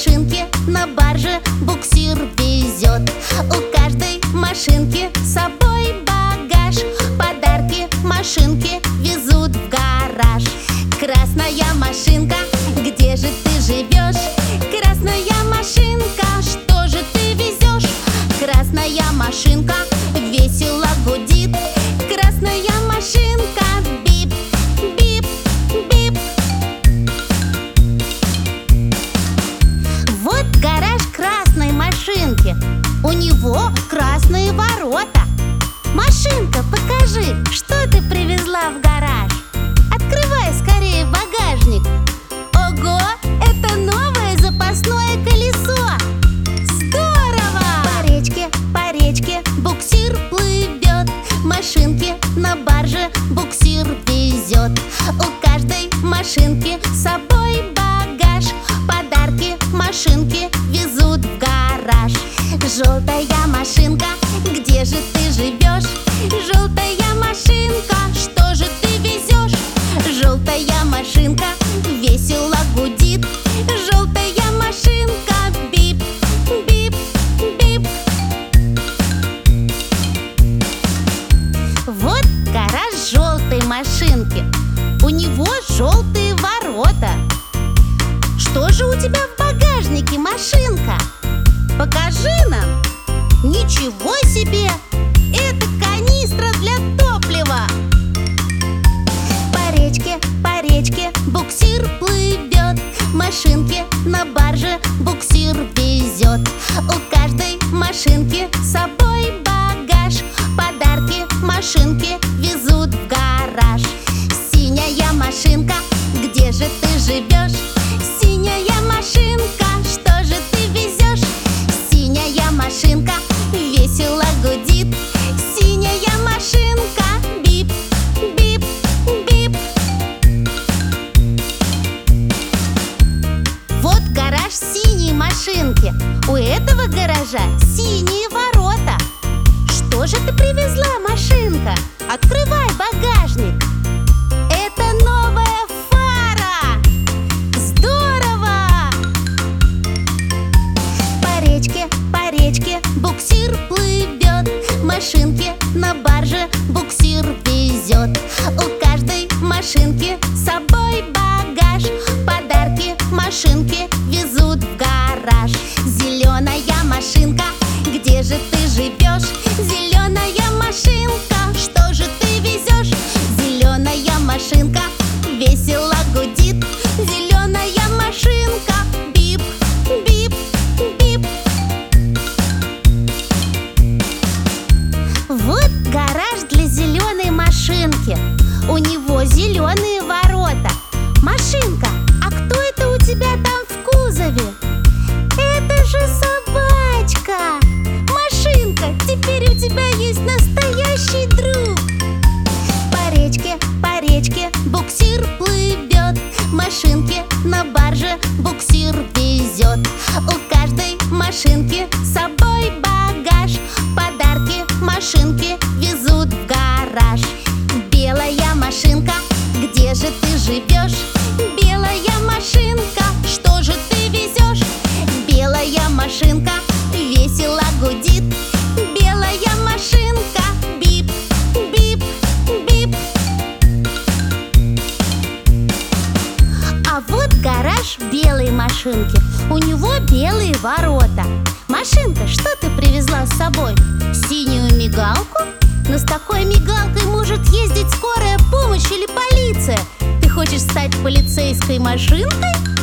машинке на барже буксир везет. У каждой машинки с собой багаж. Подарки машинки везут в гараж. Красная машинка, где же ты живешь? Красная машинка, что же ты везешь? Красная машинка весело гудит. Красная машинка, бип, бип, бип. Вот гараж красной машинки. У него красные ворота. Машинка, покажи, что ты привезла в гараж. Открывай скорее багажник. Ого, это новое запасное колесо. Здорово! По речке буксир плывет. Машинки на барже буксир везет. У каждой машинки с собой багаж. Подарки машинки везут в гараж. Желтая машинка, где же ты живешь? Желтая машинка, что же ты везешь? Желтая машинка весело гудит. Желтая машинка, бип, бип, бип. Вот гараж желтой машинки. У него желтые ворота. Что же у тебя в багажнике, машинка? Покажи нам. Ничего себе! Это канистра для топлива. По речке буксир плывет. Машинки на барже буксир везет. У каждой машинки с собой багаж. Подарки машинки везут в гараж. Синяя машинка, где же ты живешь? Синяя машинка, что же ты везешь? Синяя машинка весело гудит. Синяя машинка, бип, бип, бип. Вот гараж синей машинки. У этого гаража синие ворота. Что же ты привезла, машинка? Открывай багажник. Это новая фара. Здорово! По речке буксир плывет. Машинки на барже буксир везет. У каждой машинки с собой багаж. Подарки машинки везут в гараж. Зеленая машинка, где же ты живешь? Зеленая машинка, что же ты везешь? Зеленая машинка весело гудит. Зеленая машинка, бип, бип, бип. Вот гараж для зеленой машинки. У него зеленые ворота. Машинка, а кто это у тебя там в кузове? Это же собачка. Машинка, теперь у тебя есть настоящий друг. По речке буксир плывет. Машинки на барже буксир везет. У каждой машинки с собой багаж. Подарки машинки везут в гараж. Белая машинка, где же ты живешь? Белая машинка, что же ты везешь? Белая машинка весело гудит. Белая машинка, бип, бип, бип. А вот гараж белой машинки. У него белые ворота. Машинка, что ты привезла с собой? Синюю мигалку? Но с такой мигалкой может ездить скорая помощь или полиция. Ты хочешь стать полицейской машинкой?